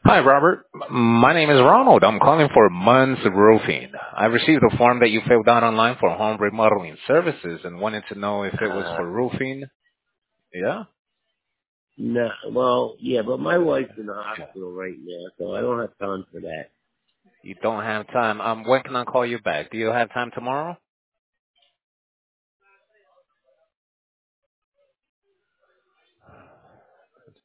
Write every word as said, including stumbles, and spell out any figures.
Hi, Robert. M- My name is Ronald. I'm calling for Munns Roofing. I received a form that you filled out online for home remodeling services and wanted to know if it was Uh, for roofing. Yeah? no, well, yeah, but my wife's in the Yeah. hospital right now, so I don't have time for that. You don't have time. Um, when can I call you back? Do you have time tomorrow?